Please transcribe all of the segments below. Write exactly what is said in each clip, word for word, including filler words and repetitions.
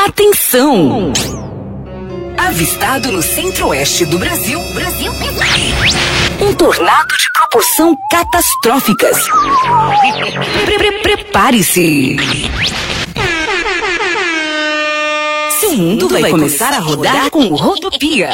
Atenção! Avistado no centro-oeste do Brasil, Brasil, um tornado de proporção catastróficas. Pre -pre Prepare-se! Seu mundo vai começar a rodar com o Rodopia.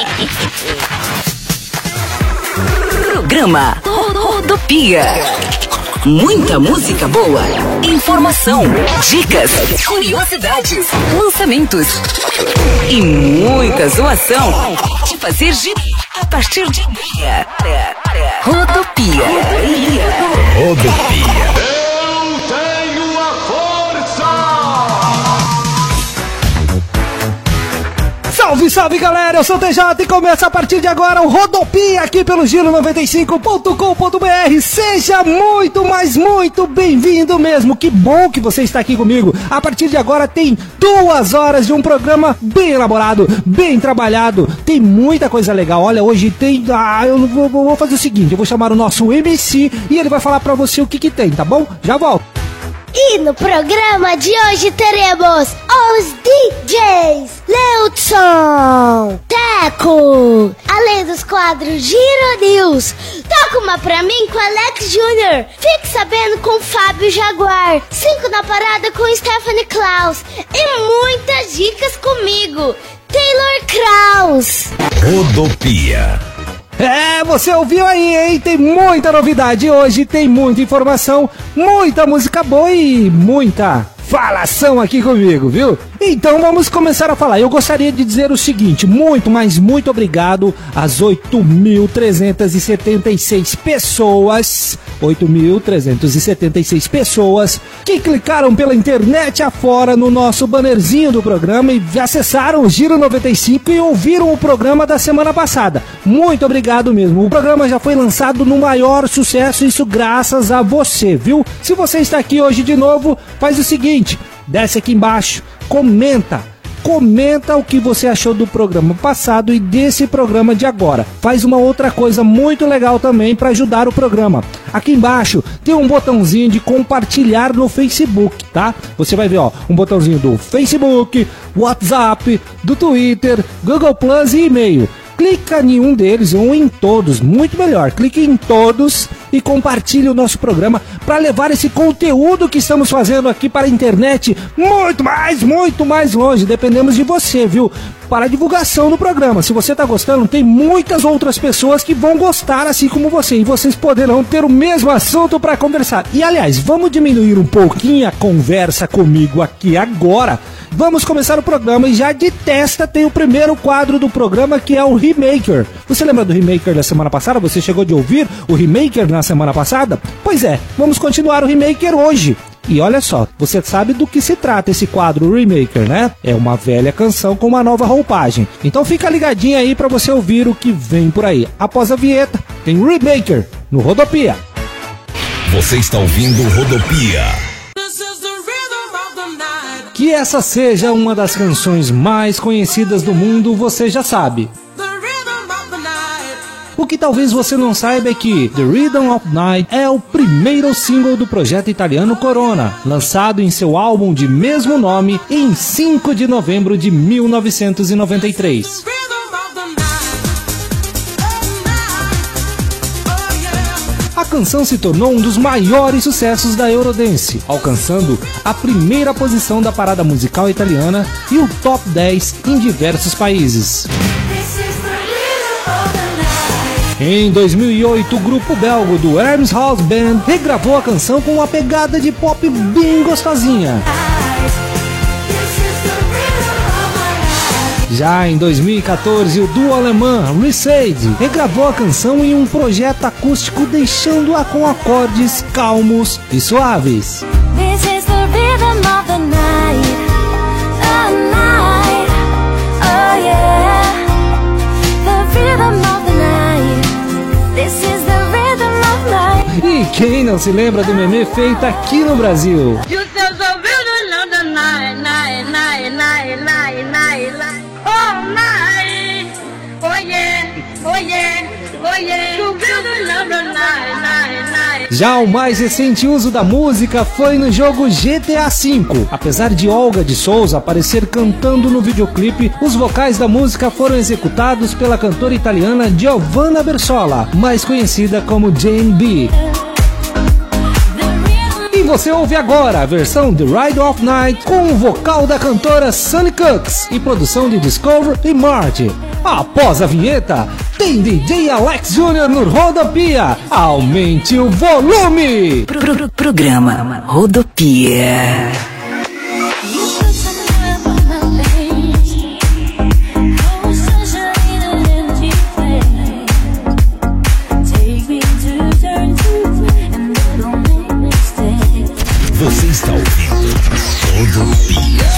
Programa Rodopia. Muita música boa, informação, dicas, curiosidades, lançamentos e muita zoação de fazer girar a partir de agora. Rodopia. Rodopia. Eu tenho a força! Salve, salve, galera, eu sou o T J e começa a partir de agora o Rodopia aqui pelo Giro noventa e cinco ponto com ponto B R. Seja muito, mas muito bem-vindo mesmo. Que bom que você está aqui comigo. A partir de agora tem duas horas de um programa bem elaborado, bem trabalhado. Tem muita coisa legal. Olha, hoje tem... Ah, eu vou, vou fazer o seguinte, eu vou chamar o nosso M C e ele vai falar pra você o que que tem, tá bom? Já volto. E no programa de hoje teremos os D Js Leudson, Teco, além dos quadros Giro News, Toca Uma Pra Mim com Alex Júnior, Fique Sabendo com Fábio Jaguar, cinco na Parada com Stephanie Klaus e muitas dicas comigo, Taylor Kraus. Rodopia. É, você ouviu aí, hein? Tem muita novidade hoje, tem muita informação, muita música boa e muita falação aqui comigo, viu? Então vamos começar a falar. Eu gostaria de dizer o seguinte, muito, mas muito obrigado às oito mil trezentas e setenta e seis pessoas, oito mil trezentas e setenta e seis pessoas que clicaram pela internet afora no nosso bannerzinho do programa e acessaram o Giro noventa e cinco e ouviram o programa da semana passada. Muito obrigado mesmo. O programa já foi lançado no maior sucesso, isso graças a você, viu? Se você está aqui hoje de novo, faz o seguinte, desce aqui embaixo, comenta, comenta o que você achou do programa passado e desse programa de agora. Faz uma outra coisa muito legal também para ajudar o programa. Aqui embaixo tem um botãozinho de compartilhar no Facebook, tá? Você vai ver, ó, um botãozinho do Facebook, WhatsApp, do Twitter, Google Plus e e-mail. Clica em um deles ou em todos, muito melhor. Clique em todos e compartilhe o nosso programa para levar esse conteúdo que estamos fazendo aqui para a internet muito mais, muito mais longe. Dependemos de você, viu? Para a divulgação do programa. Se você está gostando, tem muitas outras pessoas que vão gostar assim como você. E vocês poderão ter o mesmo assunto para conversar. E aliás, vamos diminuir um pouquinho a conversa comigo aqui agora. Vamos começar o programa e já de testa tem o primeiro quadro do programa, que é o Remaker. Você lembra do Remaker da semana passada? Você chegou de ouvir o Remaker na semana passada? Pois é, vamos continuar o Remaker hoje. E olha só, você sabe do que se trata esse quadro Remaker, né? É uma velha canção com uma nova roupagem. Então fica ligadinho aí pra você ouvir o que vem por aí. Após a vinheta, tem Remaker no Rodopia. Você está ouvindo Rodopia. Que essa seja uma das canções mais conhecidas do mundo, você já sabe. O que talvez você não saiba é que The Rhythm of Night é o primeiro single do projeto italiano Corona, lançado em seu álbum de mesmo nome em cinco de novembro de mil novecentos e noventa e três. A canção se tornou um dos maiores sucessos da Eurodance, alcançando a primeira posição da parada musical italiana e o top dez em diversos países. Em dois mil e oito, o grupo belga do Hermes House Band regravou a canção com uma pegada de pop bem gostosinha. Já em dois mil e quatorze, o duo alemão Resade regravou a canção em um projeto acústico, deixando-a com acordes calmos e suaves. This is the rhythm of the night, the night, oh yeah, the rhythm of the night, this is the rhythm of night. E quem não se lembra do meme feito aqui no Brasil? You feel the rhythm of the night, night, night, night, night, night, night, oh night, oh yeah, oh yeah, oh yeah, the rhythm of the night, night, night, Já o mais recente uso da música foi no jogo G T A cinco. Apesar de Olga de Souza aparecer cantando no videoclipe, os vocais da música foram executados pela cantora italiana Giovanna Bersola, mais conhecida como Jane B. E você ouve agora a versão de Ride of Night com o vocal da cantora Sunny Cooks e produção de Discover e Marty. Após a vinheta, tem D J Alex Júnior no Rodopia. Aumente o volume! Pro, pro, programa Rodopia. Você está ouvindo Rodopia.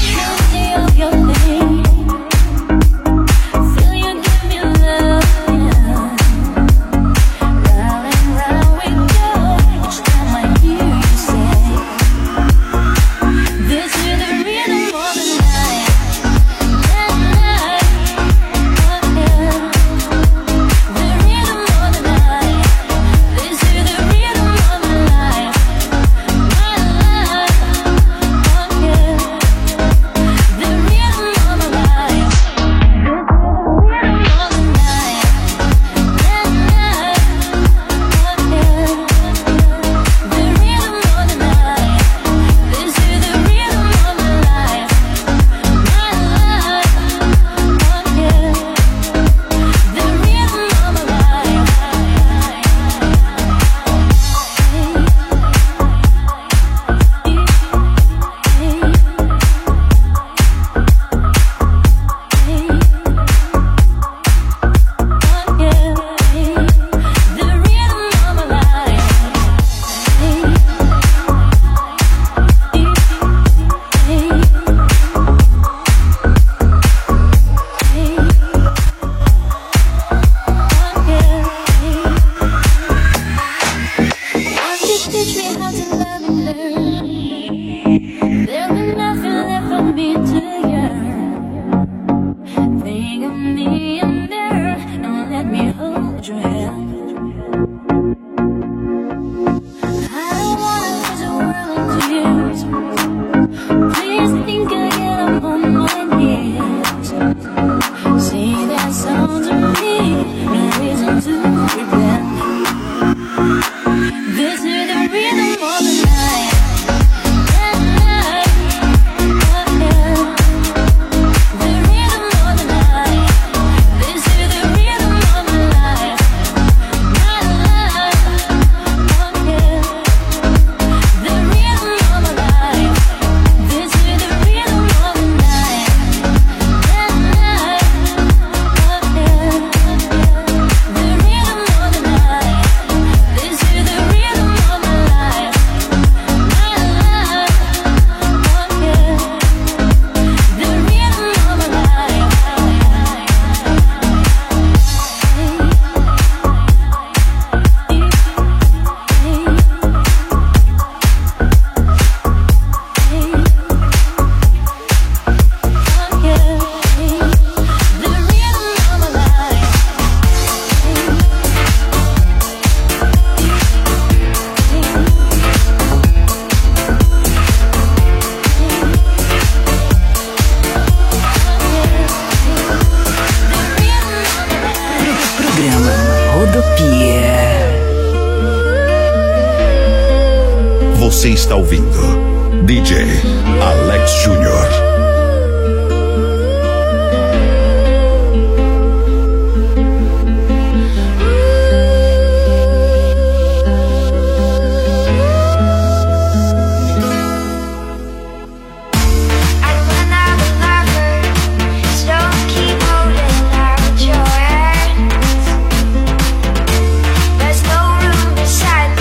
Você está ouvindo D J Alex Júnior.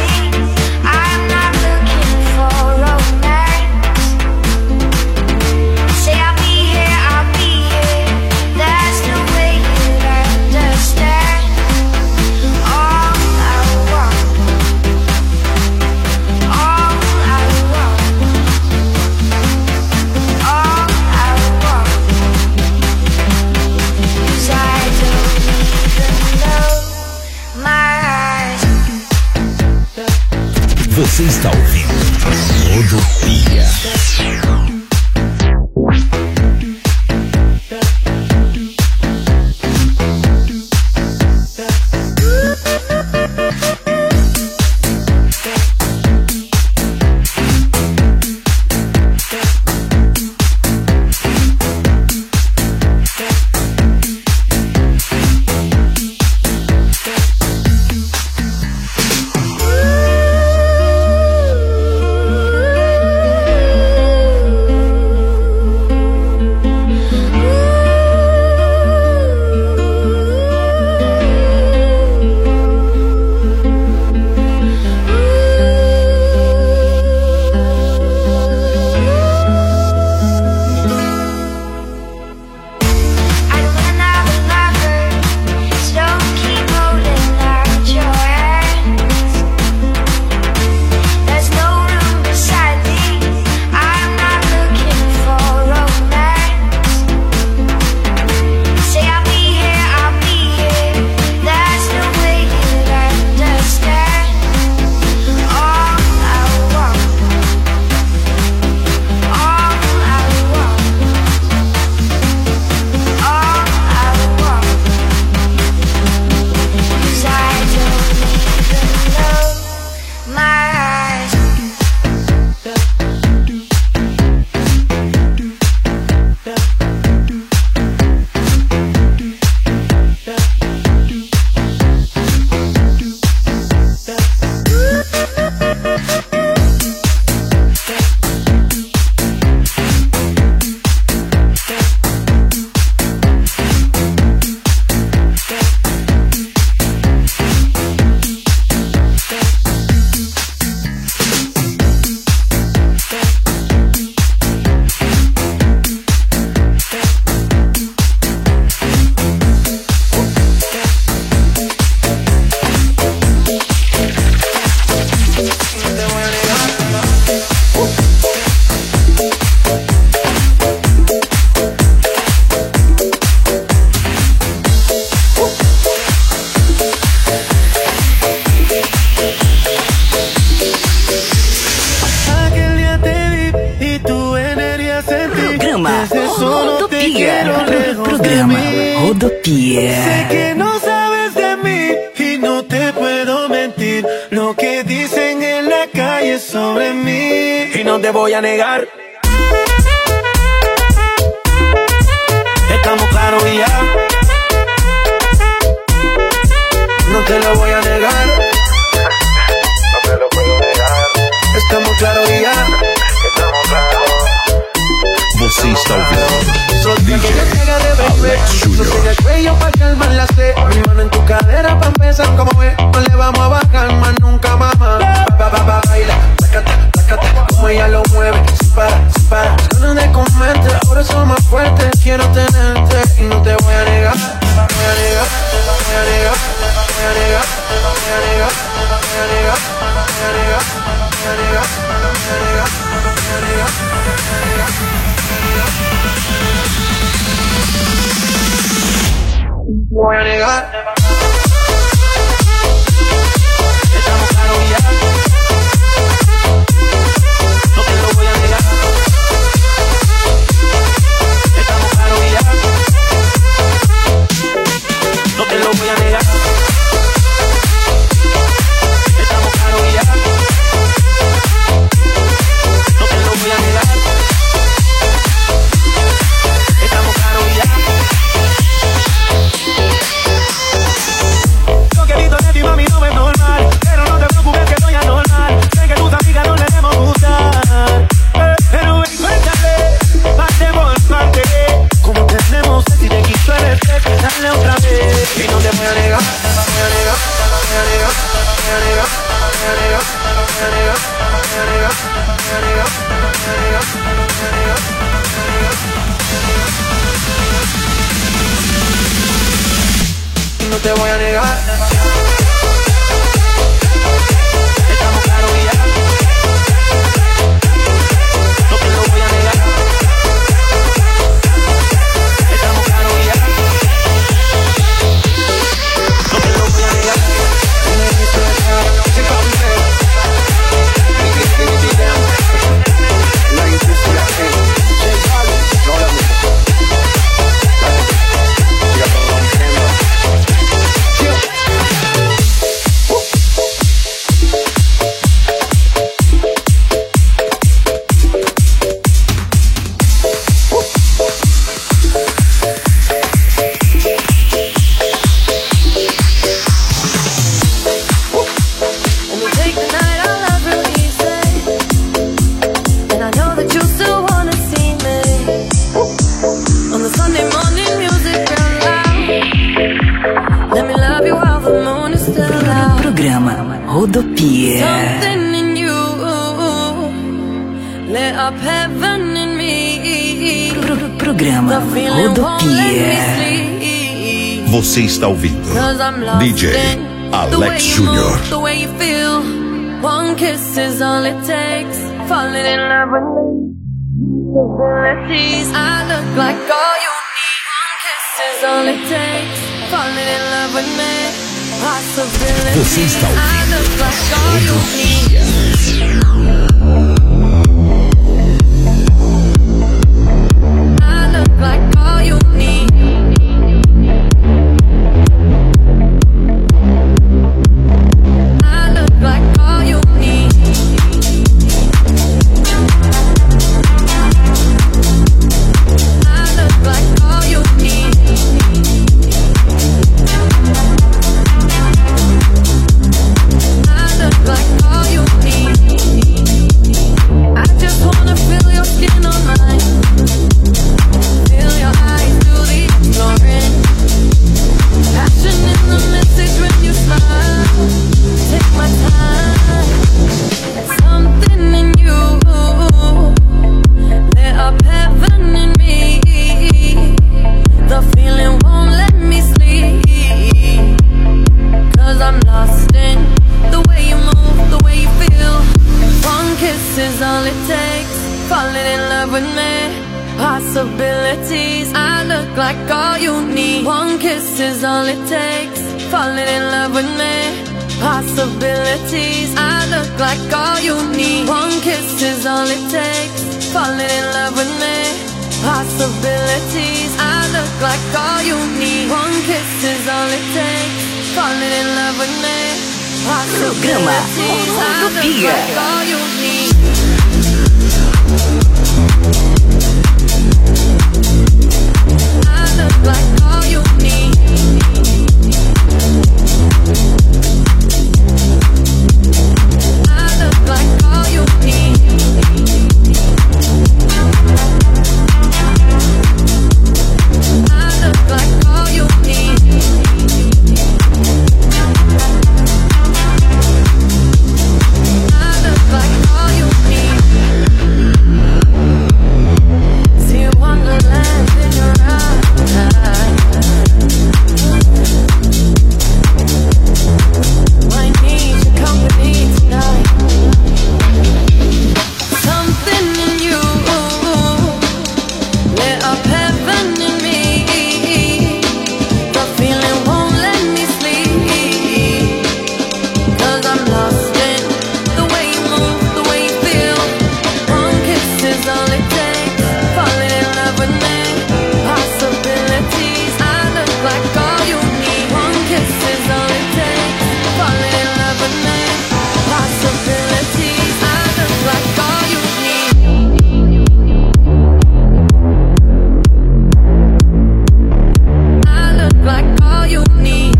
I'm not looking for romance. Você está ouvindo Rodopia. Rodopia. Sé que no sabes de mí y no te puedo mentir. Lo que dicen en la calle sobre mí y no te voy a negar. Estamos claros y ya. No te lo voy a negar. No te lo puedo negar. Estamos claros y ya. Estamos claros. Você está ouvindo D J Alex No Junior. tenga cuello pa' calmar la sed. Mi mano en tu cadera pa' empezar como ve. No le vamos a bajar más nunca, mamá. Pa, pa, pa, baila, sácate, sácate. Como ella lo mueve, sin parar, sin parar. Ganas de comerte, ahora soy más fuerte. Quiero tenerte y no te voy a negar. Voy a negar, voy a negar, voy a negar, voy a negar, voy a negar, voy a negar, voy a negar, voy a negar, voy a negar, voy a negar. Voy a negar. Estamos claros ya. No te lo voy a negar. Estamos claros ya. No te lo voy a negar. Estamos claros ya. No te lo voy a negar. Estamos claros ya. Lo que he visto de ti, mami, no es normal. Pero no te preocupes que soy anormal. Sé que tus amigas no le debemos gustar. Eh, pero ven, cuéntale, parte por parte. Como tenemos sexy, te quito el efecto. Dale otra vez. Y no te voy a negar, voy a negar, voy a negar, voy a negar, voy a negar, voy a negar, voy a negar, voy a negar, voy a negar, voy a negar, voy a negar. Y no te voy a negar. Estamos claros y ya. No te lo voy a negar. Estamos claros y ya. No te lo voy a negar. Rodopia. Something in you lit up heaven in me. Pro programa The feeling won't let me Rodopia. sleep. Você está ouvindo Cause I'm lost D J in the way Alex you Júnior. move, the way you feel. One kiss is all it takes. Falling in love with me. Possibilities. I look like all you need. One kiss is all it takes. Falling in love with me. Possibilities. Você está I ouvindo look like all you need. I look like all you need. I look like all you need. I look like all you need. I look like all you need. I just wanna feel your skin on mine. Feel your eyes do the exploring. Passion in the message when you smile. Take my time. Something in you lit up heaven in me. The feeling won't let me sleep. Cause I'm lost in the way you move, the way you feel. One kiss is all it takes. Falling in love with me. Possibilities. I look like all you need. One kiss is all it takes. Falling in love with me. Possibilities. I look like all you need. One kiss is all it takes. Falling in love with me. Possibilities. I look like all you need. One kiss is all it takes. Falling in love with me. Programa Possibilities. I look Rodopia. like all you need. I look like all you need. I look like all you need. I look like all you need. I look like all you need. See a wonderland in your eyes. I need your company tonight. Something in you lit up heaven in me. The feeling won't let me sleep. Cause I'm lost in the way you move, the way you feel. One kiss is all it takes. Falling in love with me. Possibilities. I look like all you need. One kiss is all it takes. Falling in love with me. Possibilities. I look like all you need. I look like all you need.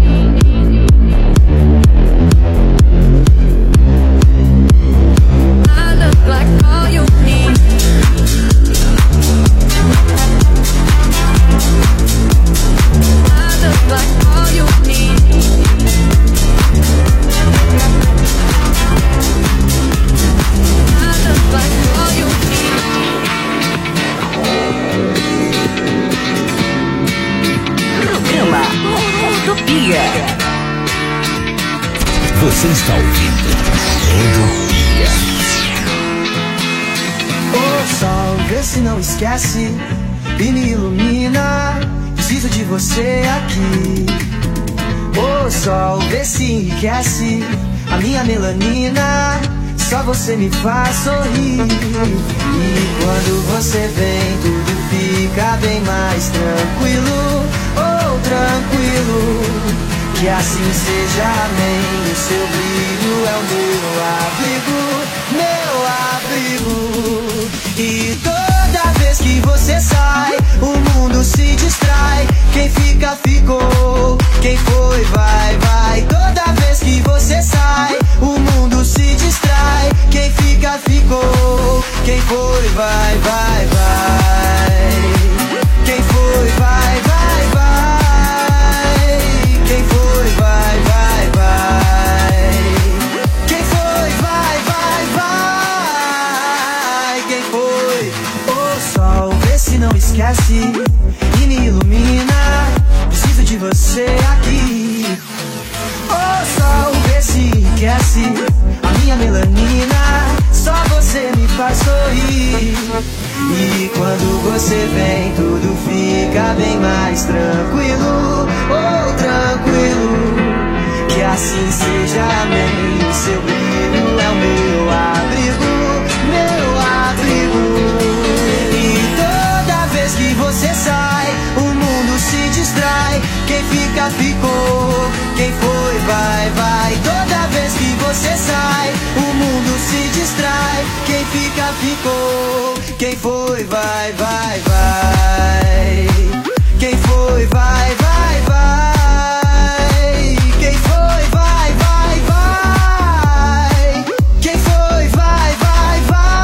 I look like all you need. I look like all you need. I look like all you need. Programa Rodopia. Você está ouvindo Rodopia. Ô sol, vê se não esquece e me ilumina. Preciso de você aqui. Ô sol, vê se enriquece a minha melanina. Só você me faz sorrir. E quando você vem, tudo fica bem mais tranquilo. Oh, tranquilo. Que assim seja, amém. O seu brilho é o meu abrigo, meu abrigo. E toda vez que você sai, o mundo se distrai. Quem fica, ficou. Quem foi, vai, vai. Toda vez que você sai, o mundo se distrai. Quem fica, ficou. Quem foi, vai, vai, vai. Quem foi, vai, vai, vai. Quem foi, vai, vai, vai. Quem foi, esquece e me ilumina. Preciso de você aqui. O sol vê se enriquece a minha melanina. Só você me faz sorrir. E quando você vem, tudo fica bem mais tranquilo. Oh, tranquilo. Que assim seja, amém. O seu brilho é o meu abrigo, meu abrigo. E toda vez que você sai, o mundo se distrai. Quem fica, ficou. Quem foi, vai, vai. Toda vez que você sai, o mundo se distrai. Quem fica, ficou. Quem foi, vai, vai, vai. Quem foi, vai, vai, vai. Quem foi, vai, vai, vai. Quem foi, vai, vai,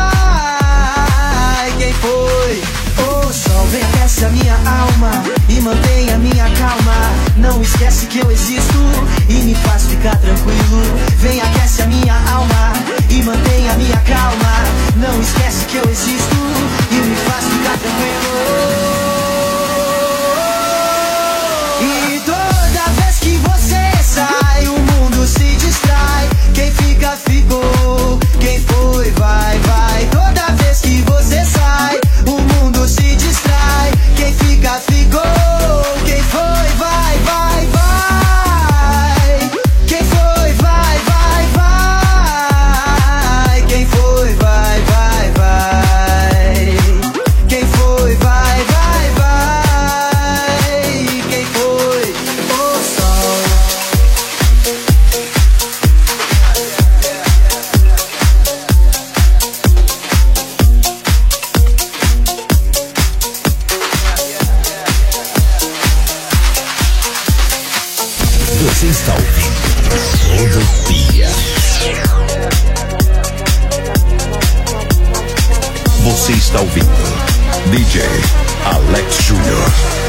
vai. Quem foi? O sol vem, aquece a minha alma e mantém a minha calma. Não esquece que eu existo e me faz ficar tranquilo. Vem, aquece a minha alma e mantém a minha calma. Não esquece que eu existo e me faz ficar tranquilo. E toda vez que você sai, o mundo se distrai. Quem fica, ficou. Quem foi, vai, vai. Toda vez que você sai, o mundo se distrai. Quem fica, ficou. Quem foi, vai, vai, vai. Quem foi, vai, vai, vai. Quem foi, vai, vai, vai. Quem foi, vai, vai, vai. Quem foi? O sol. Você está ouvindo Rodopia. Você está ouvindo D J Alex Júnior.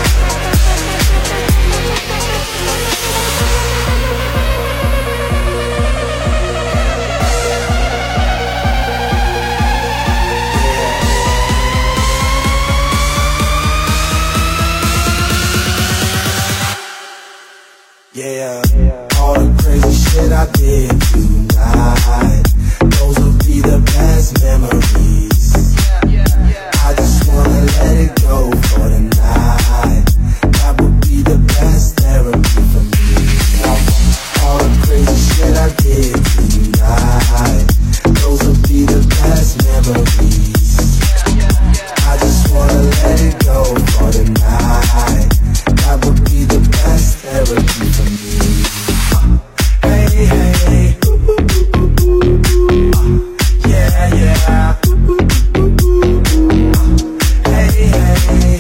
Yeah, all the crazy shit I did tonight, those will be the best memories. I just wanna let it go for the night. That would be the best therapy for me. All the crazy shit I did tonight, those will be the best memories. I just wanna let it go for the night. That would be the best therapy for me. Hey, hey, yeah, yeah. Hey, hey,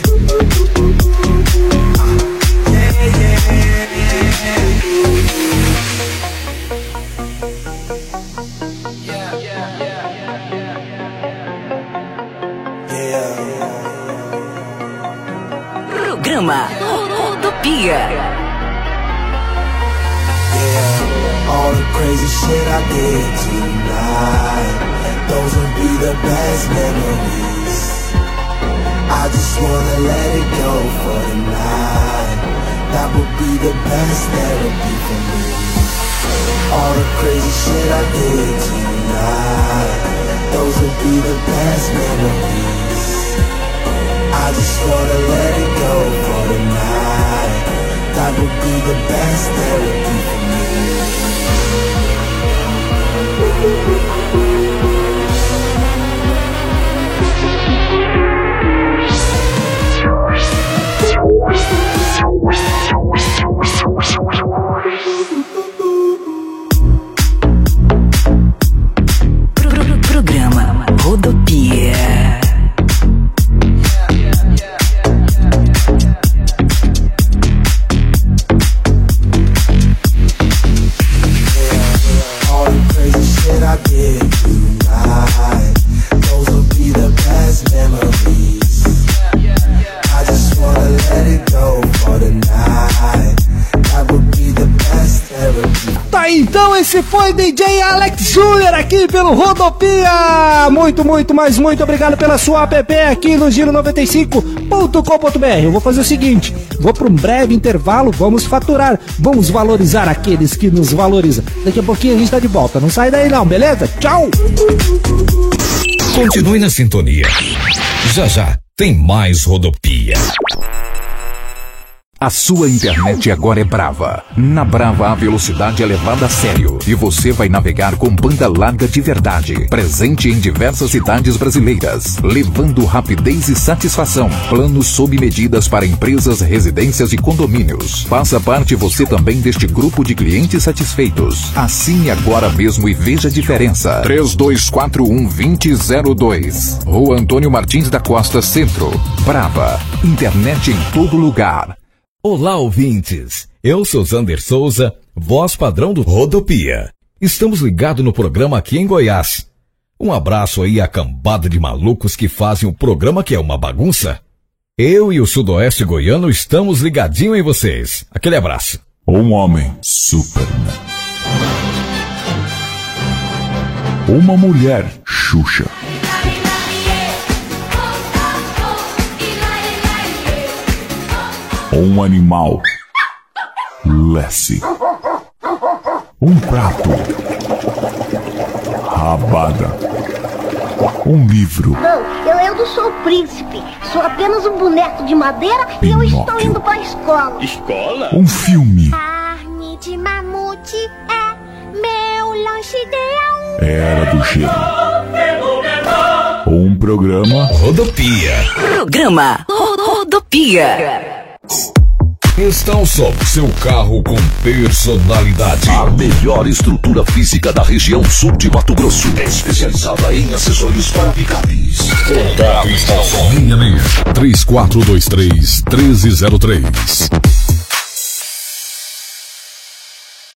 yeah, yeah. Programa Rodopia. Yeah, all the crazy shit I did tonight, those will be the best memories. I just wanna let it go for the night. That would be the best therapy for me. All the crazy shit I did tonight, those will be the best memories. I just wanna let it go for the night. That would be the best therapy for me. Programa Rodopia. Esse foi D J Alex Júnior aqui pelo Rodopia. Muito, muito, mas muito obrigado pela sua app aqui no giro noventa e cinco ponto com ponto b r. Eu vou fazer o seguinte, vou para um breve intervalo, vamos faturar, vamos valorizar aqueles que nos valorizam. Daqui a pouquinho a gente tá de volta, não sai daí não, beleza? Tchau! Continue na sintonia. Já já tem mais Rodopia. A sua internet agora é Brava. Na Brava a velocidade é levada a sério e você vai navegar com banda larga de verdade. Presente em diversas cidades brasileiras, levando rapidez e satisfação. Planos sob medidas para empresas, residências e condomínios. Faça parte você também deste grupo de clientes satisfeitos. Assine agora mesmo e veja a diferença. três dois quatro um, dois zero zero dois. Rua Antônio Martins da Costa, Centro. Brava. Internet em todo lugar. Olá, ouvintes. Eu sou Zander Souza, voz padrão do Rodopia. Estamos ligados no programa aqui em Goiás. Um abraço aí à cambada de malucos que fazem o programa que é uma bagunça. Eu e o Sudoeste Goiano estamos ligadinho em vocês. Aquele abraço. Um homem, Superman. Uma mulher, Xuxa. Um animal, Lassie. Um prato, Rabada. Um livro, Não, eu, eu não sou o príncipe. Sou apenas um boneco de madeira e eu estou indo para a escola. Escola? um filme, Carne de mamute é meu lanche ideal. Era do Gelo. Um programa, Rodopia. Programa Rodopia. Está ao som seu carro com personalidade. a melhor estrutura física da região sul de Mato Grosso. Especializada em acessórios para picapes. Contato está ao som. Linha meia. três quatro dois três, um três zero três.